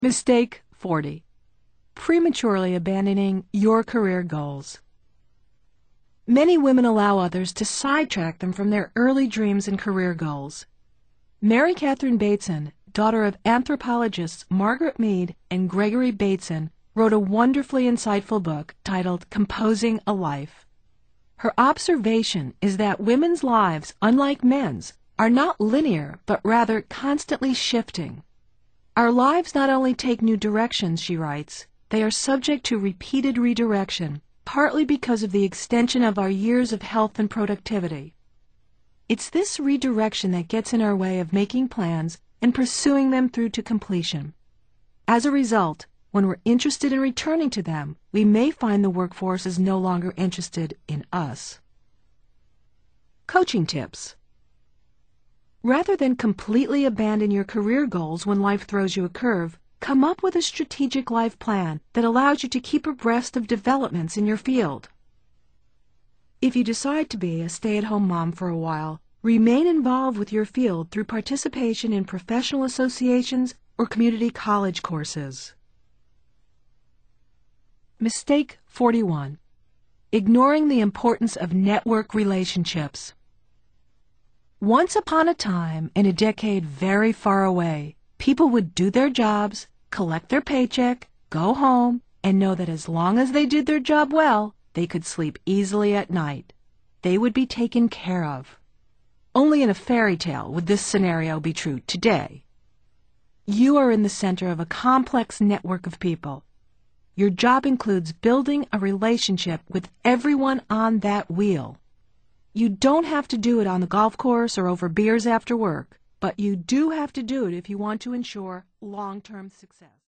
Mistake 40. Prematurely abandoning your career goals. Many women allow others to sidetrack them from their early dreams and career goals. Mary Catherine Bateson, daughter of anthropologists Margaret Mead and Gregory Bateson, wrote a wonderfully insightful book titled Composing a Life. Her observation is that women's lives, unlike men's, are not linear but rather constantly shifting. Our lives not only take new directions, she writes, they are subject to repeated redirection, partly because of the extension of our years of health and productivity. It's this redirection that gets in our way of making plans and pursuing them through to completion. As a result, when we're interested in returning to them, we may find the workforce is no longer interested in us. Coaching tips. Rather than completely abandon your career goals when life throws you a curve, come up with a strategic life plan that allows you to keep abreast of developments in your field. If you decide to be a stay-at-home mom for a while, remain involved with your field through participation in professional associations or community college courses. Mistake 41. Ignoring the importance of network relationships. Once upon a time, in a decade very far away, people would do their jobs, collect their paycheck, go home, and know that as long as they did their job well, they could sleep easily at night. They would be taken care of. Only in a fairy tale would this scenario be true today. You are in the center of a complex network of people. Your job includes building a relationship with everyone on that wheel. You don't have to do it on the golf course or over beers after work, but you do have to do it if you want to ensure long-term success.